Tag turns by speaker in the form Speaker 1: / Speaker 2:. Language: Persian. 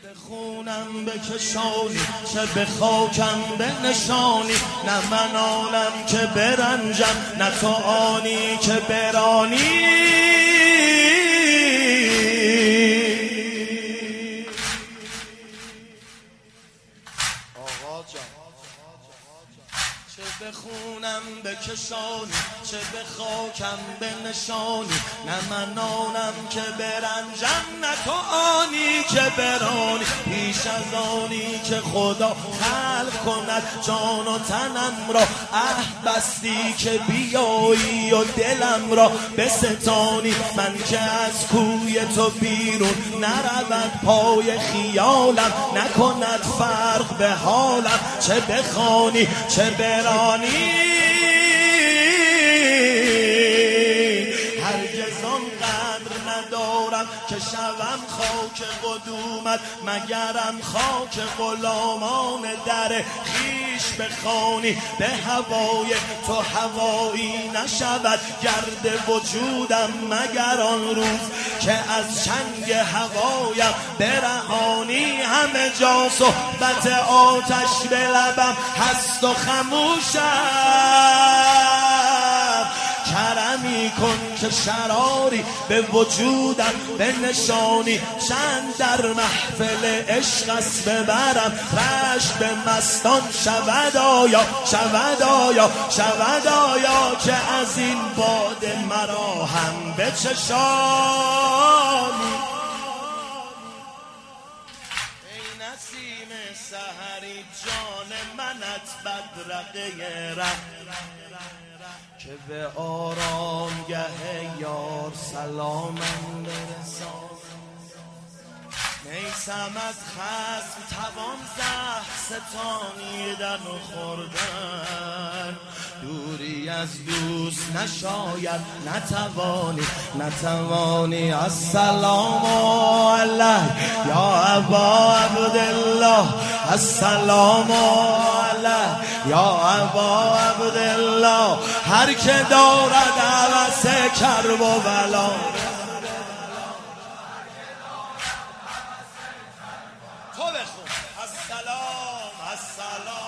Speaker 1: خونم بکشانی چه به خاکم بنشانی، نه من آنم که برنجم نه تو آنی که برانی. آقا جان چه به خونم بکشانی چه به خاکم بنشانی، نه من آنم که برنجم نه تو آنی که برانی. پیش از آنی که خدا خلق کند جان و تنم را، بستی که بیایی و دلم را بستانی. من که از کوی تو بیرون نرود پای خیالم، نکند فرق به حالم چه بخوانی چه برانی. هرگز آنقدر ندارم که شوم خاک قدومت، مگرم خاک غلامان در خویش بخوانی. به هوای تو هوایی نشود گرد وجودم، مگر آن روز که از چنگ هوایم برهانی. همه جا صحبت آتش به لبم هست و خموشم، کرمی کن که شراری به وجودم بنشانی. چند در محفل عشق است ببرم رشک به مستان، شود آیا شود آیا شود آیا که از این باده مرا هم بچشانی. ای نسیم سحری جان منت بدرقه ره، که به آرامگه یار سلامم برسان. نیستمت خصم توان زهر ستانیدن و خوردن، دوری از دوست نشاید نتوانی. السلام علیک یا ابا عبدالله، السلام علیک یا ابا عبدالله. هر که دارد عوض کرب و بلا، تو بخون السلام السلام